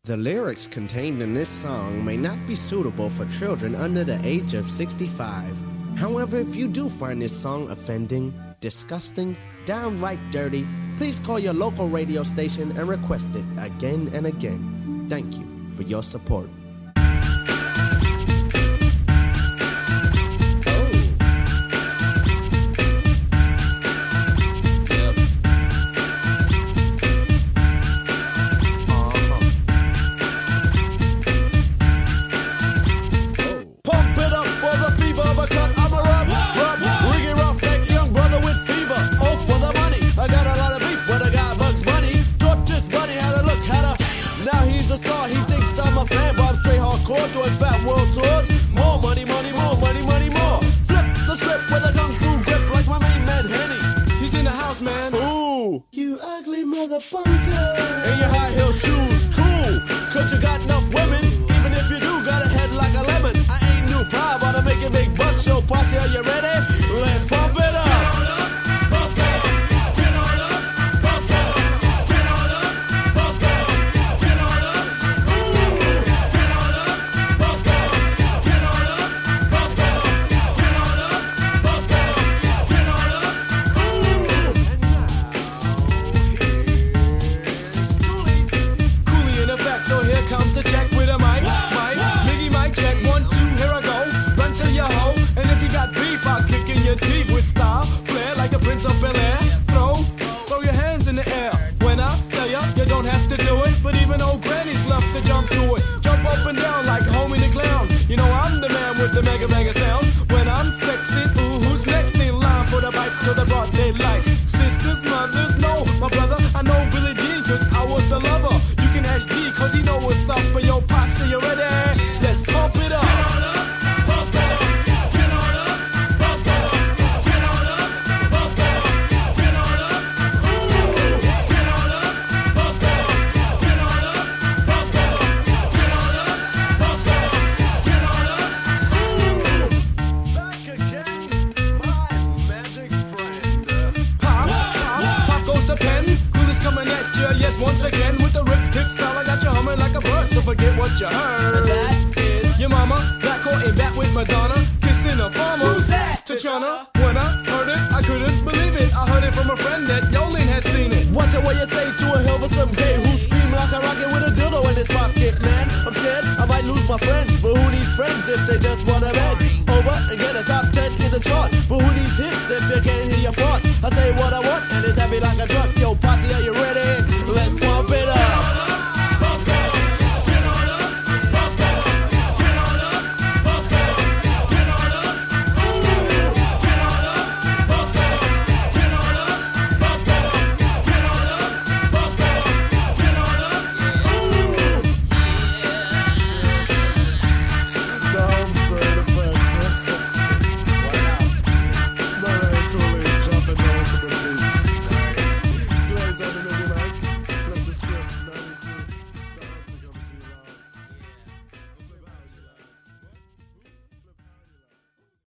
The lyrics contained in this song may not be suitable for children under the age of 65. However, if you do find this song offending, disgusting, downright dirty, please call your local radio station and request it again and again. Thank you for your support. Doing fat world tours. More money, money, more money, money, more. Flip the script with a kung fu grip like my main man Henny. He's in the house, man. Ooh, you ugly motherfucker. In your high heel shoes, cool. Cause you got enough women. Even if you do, got a head like a lemon. I ain't new proud, but I'm making big bucks. Yo, party, are you ready? Let's pump it up. Comes to check with a mic, Biggie mic check, 1, 2, here I go. Run to your hoe, and if you got beef, I'll kick in your teeth with style, flair like the Prince of Bel-Air. Throw your hands in the air. When I tell ya, you don't have to do it, but even old grannies love to jump to it. Jump up and down like Homie the Clown. You know I'm the man with the mega mega sound. When I'm sexy, ooh, who's next in line for the bite to the broad daylight? Sisters, mothers, no, my brother, I know Billie Jean, cause I was the lover. You can ask G, cause he know what's up for your posse, you ready? Let's pump it up. Get on up, pump it up. Get on up, pump it up. Get on up, pump it up. Get on up, ooh. Get on up, pump it up. Get on up, pump it up. Get on up, pump it up. Get on up, ooh. Back again, my magic friend. Pop goes the pen. Cool is coming at you, yes, once again with the rip hip style. I got you humming like a bird, so forget what you heard. That is your mama, black or in back with Madonna, kissing a farmer. Who's that? Tachana. When I heard it, I couldn't believe it. I heard it from a friend that, yo,